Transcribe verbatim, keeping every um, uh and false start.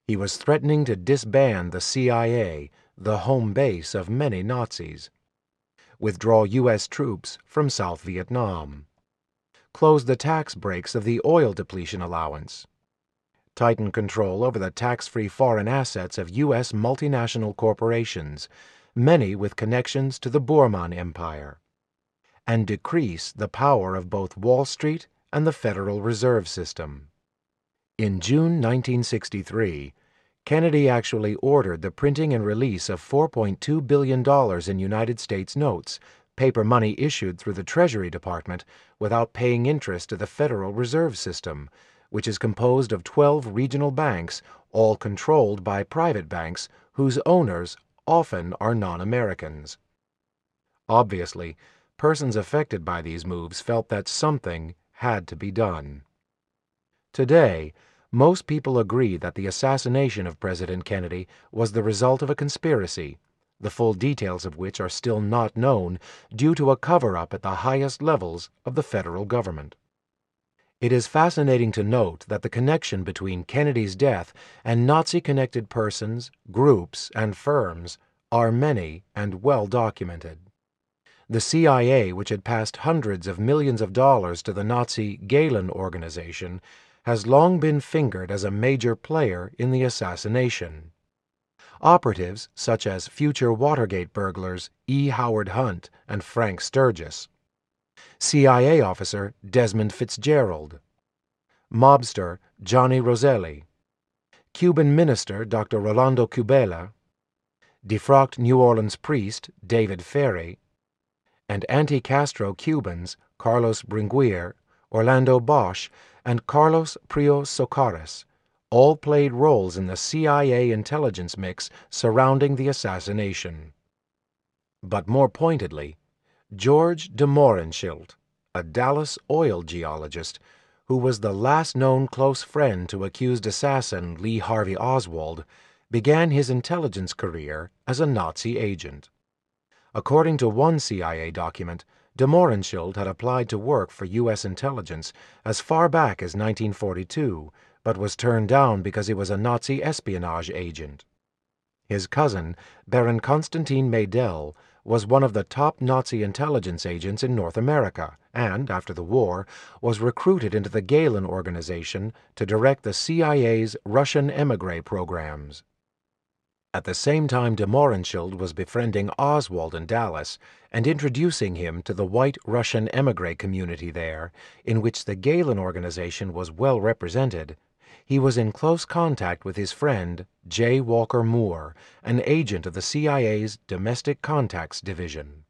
He was threatening to disband the C I A, the home base of many Nazis, withdraw U S troops from South Vietnam, close the tax breaks of the oil depletion allowance, tighten control over the tax-free foreign assets of U S multinational corporations, many with connections to the Bormann Empire, and decrease the power of both Wall Street and the Federal Reserve System. In June nineteen sixty-three, Kennedy actually ordered the printing and release of four point two billion dollars in United States notes, paper money issued through the Treasury Department, without paying interest to the Federal Reserve System, which is composed of twelve regional banks, all controlled by private banks whose owners often are non-Americans. Obviously, persons affected by these moves felt that something had to be done. Today, most people agree that the assassination of President Kennedy was the result of a conspiracy, the full details of which are still not known due to a cover-up at the highest levels of the federal government. It is fascinating to note that the connection between Kennedy's death and Nazi-connected persons, groups, and firms are many and well documented. The C I A, which had passed hundreds of millions of dollars to the Nazi Gehlen organization, has long been fingered as a major player in the assassination. Operatives such as future Watergate burglars E. Howard Hunt and Frank Sturgis, C I A officer Desmond Fitzgerald, mobster Johnny Roselli, Cuban minister Doctor Rolando Cubela, defrocked New Orleans priest David Ferry, and anti-Castro Cubans Carlos Bringuier, Orlando Bosch, and Carlos Prios Socaris all played roles in the C I A intelligence mix surrounding the assassination. But more pointedly, George de Mohrenschildt, a Dallas oil geologist who was the last known close friend to accused assassin Lee Harvey Oswald, began his intelligence career as a Nazi agent. According to one C I A document, de Mohrenschildt had applied to work for U S intelligence as far back as nineteen forty-two, but was turned down because he was a Nazi espionage agent. His cousin, Baron Konstantin Maydel, was one of the top Nazi intelligence agents in North America and, after the war, was recruited into the Gehlen organization to direct the C I A's Russian émigré programs. At the same time, de Mohrenschildt was befriending Oswald in Dallas and introducing him to the white Russian émigré community there, in which the Gehlen organization was well represented. He was in close contact with his friend J. Walker Moore, an agent of the C I A's Domestic Contacts Division.